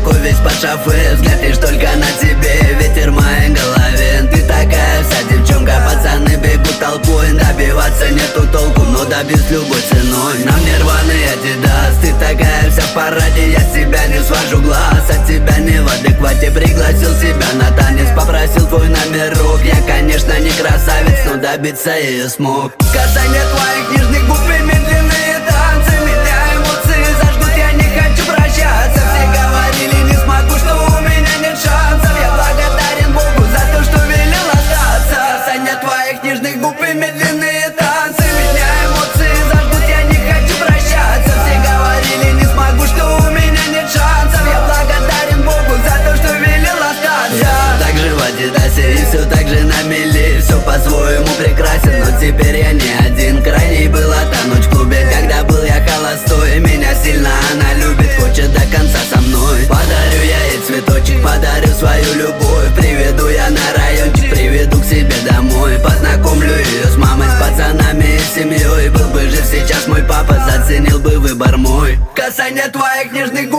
такой весь под шафы, взгляд лишь только на тебе, ветер в моей голове. Ты такая вся девчонка, пацаны бегут толпой, добиваться нету толку, но добьюсь любой ценой. На мне рваный Адидас, ты такая вся в параде, я с тебя не свожу глаз, от тебя не в адеквате. Пригласил себя на танец, попросил твой номерок. Я, конечно, не красавец, но добиться ее смог. Касание твоих нежных губ и медленные танцы, меня эмоции зажгут, я не хочу прощаться. Все говорили, не смогу, что у меня нет шансов. Я благодарен Богу за то, что велел остаться. Касание твоих нежных губ и медленные танцы, меня эмоции зажгут, я не хочу прощаться. Все говорили, не смогу, что у меня нет шансов. Я благодарен Богу за то, что велел остаться. Я так же в Адидасе и все так же на мели, все по-своему прекрасен, но теперь я не один. Крайней была та ночь в клубе, когда был я холостой. Меня сильно она любит, хочет до конца со мной. Подарю я ей цветочек, подарю свою любовь. Приведу я на райончик, приведу к себе домой. Познакомлю ее с мамой, с пацанами и семьей. Был бы жив сейчас мой папа, заценил бы выбор мой. Касание твоих нежных губ